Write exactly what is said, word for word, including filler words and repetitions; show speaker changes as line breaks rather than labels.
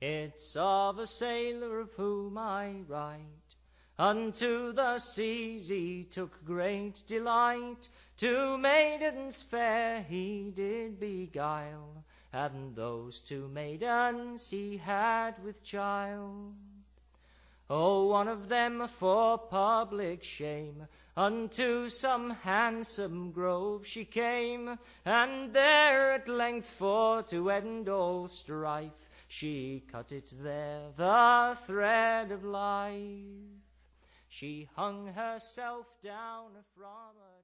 It's of a sailor of whom I write. Unto the seas he took great delight, two maidens fair he did beguile, and those two maidens he had with child. Oh, one of them for public shame unto some handsome grove she came, and there at length for to end all strife she cut it there, the thread of life. She hung herself down from a